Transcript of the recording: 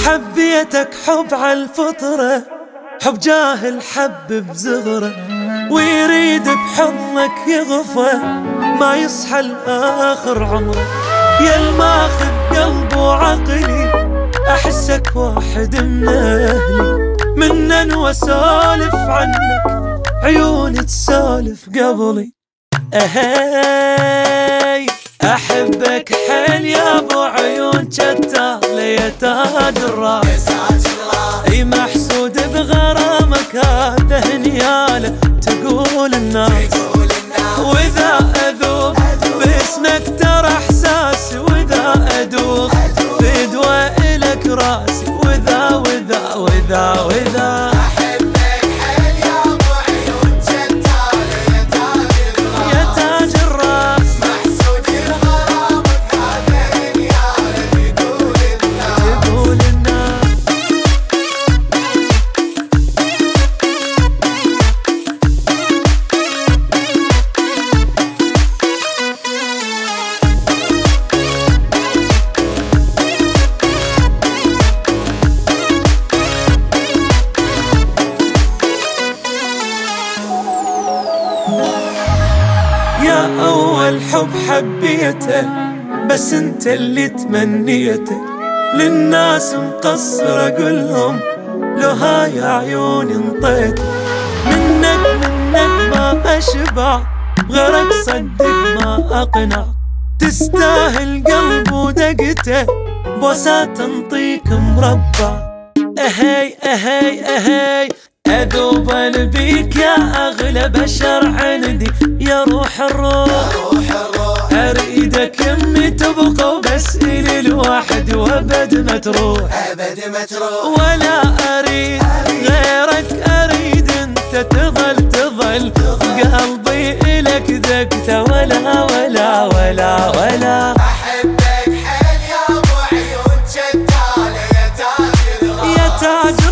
حبيتك حب عالفطرة، حب جاهل حب بزغرة، ويريد بحضنك يغفى ما يصحى لآخر عمره. يا الماخذ قلبي وعقلي أحسك واحد من أهلي، منن وسالف عنك عيوني تسالف قبلي. أهاي أحبك حيل يا أبو عيون شتالة يا تاج الراس، اي محسود بغرامك هذا هنياله تقول الناس. واذا اذوب باسمك ترى احساسي، واذا ادوخ بدواء لك راسي، واذا واذا واذا واذا احبك حيل يا ابو عيون شتاله يا تاج الراس، محسود بغرامك هذا هنياله تقول الناس. يا أول حب حبيته بس انت اللي تمنيته، للناس مقصر أقولهم لو هاي عيوني انطيت. منك ما أشبع غيرك صدق ما أقنع، تستاهل قلب ودقته بوسات انطيك مربع. أهي أهي أهي أذوب بيك يا أغلى بشر عندي، يا روح الروح أريدك يمي تبقى وبس إلي الواحد وأبد ما تروح، ولا أريد غيرك، أريد أنت تظل قلبي إلك ذقته، ولا ولا ولا ولا أحبك حيل يا أبو عيون شتالة يا تاج الراس، يا تاج